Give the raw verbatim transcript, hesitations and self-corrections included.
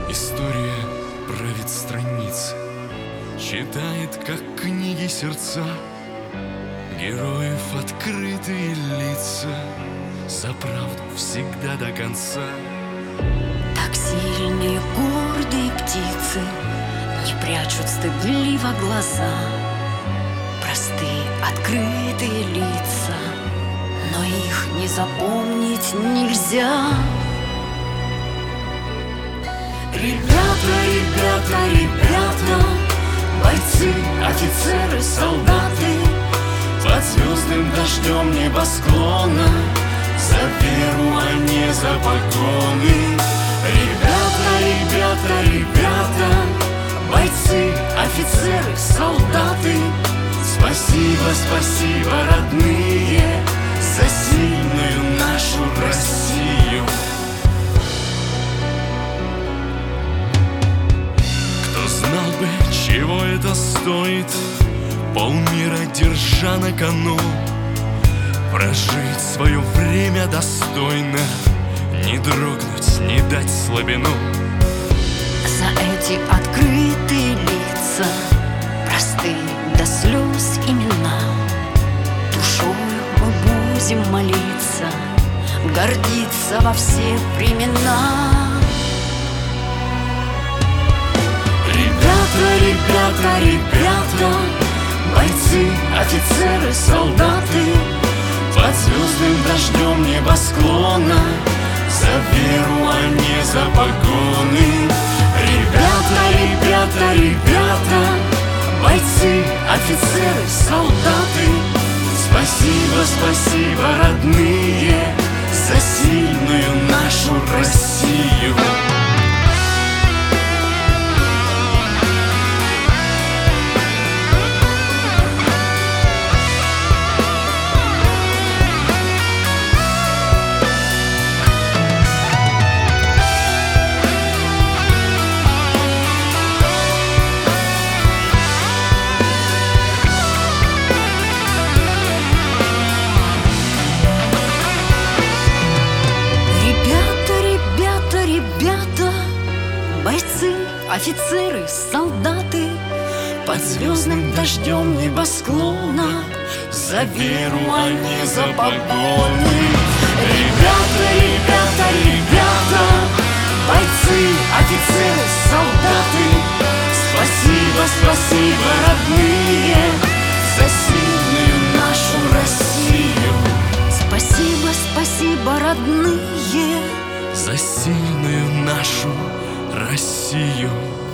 История правит страницы, читает, как книги, сердца героев открытые лица, за правду всегда до конца. Так сильные, гордые птицы не прячут стыдливо глаза. Простые, открытые лица, но их не запомнить нельзя. Ребята, ребята, ребята, бойцы, офицеры, солдаты, под звездным дождем небосклона, за веру, а не за погоны. Ребята, ребята, ребята, бойцы, офицеры, солдаты, спасибо, спасибо, родные, за сильную нашу Россию. Кто знал бы, чего это стоит, полмира держа на кону, прожить свое время достойно, не дрогнуть, не дать слабину. За эти открытые лица, простые до слез имена, душою мы будем молиться, гордиться во все времена. Ребята, ребята, ребята, бойцы, офицеры, солдаты, под звездным дождем небосклона, за веру, а не за погоны. Ребята, ребята, ребята, бойцы, офицеры, солдаты, спасибо, спасибо, родные, за сильную нашу Россию. Бойцы, офицеры, солдаты, под звездным дождем небосклона, за веру, а не за погоны. Ребята, ребята, ребята, бойцы, офицеры, солдаты, спасибо, спасибо, родные, за сильную нашу Россию. Спасибо, спасибо, родные, за сильную нашу Россию.